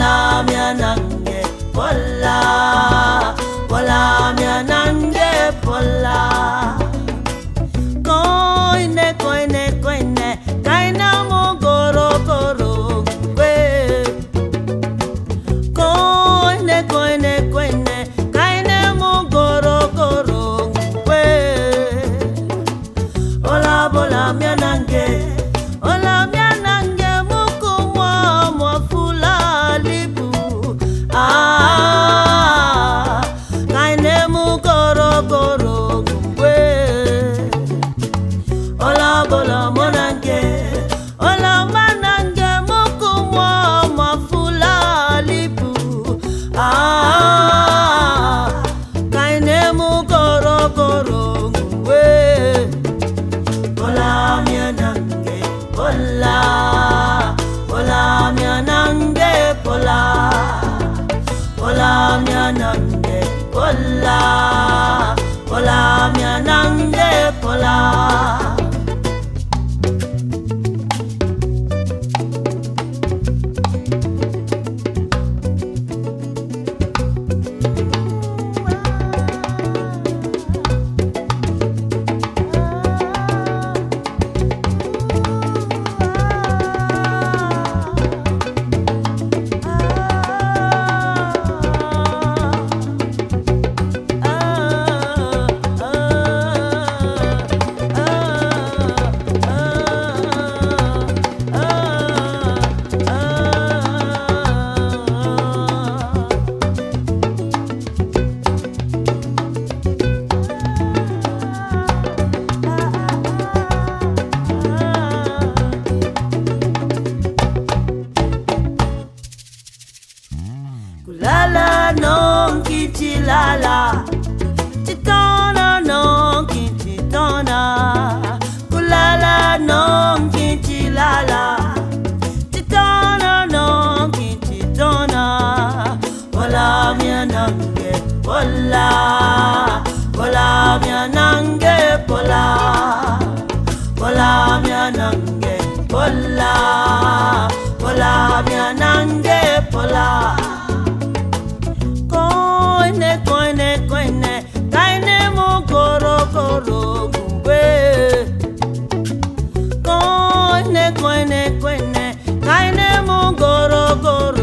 Pola mianange pola, pola mianange pola. Koine koine koine, kaina mo goro goro kwe. Koine koine koine, kaina mo goro goro kwe. Ola pola mianange, ola mianange muku mo fula libu. Ah, kaine mu goro goro kwe. Ola bola monange, ola manange muku mo fula libu. Ah, kaine mu goro goro kwe. Pola mianange pola, pola mianange pola, pola mianange pola, pola mianange pola. Kulala non kichilala, chitona non kichitona. Kulala non kichilala, chitona non kichitona. Pola mianange pola, pola mianange pola, pola mianange pola, pola mianange pola. Koine koine koine, kaine mo goro goro kwe. Koine koine koine, kaine mo goro goro.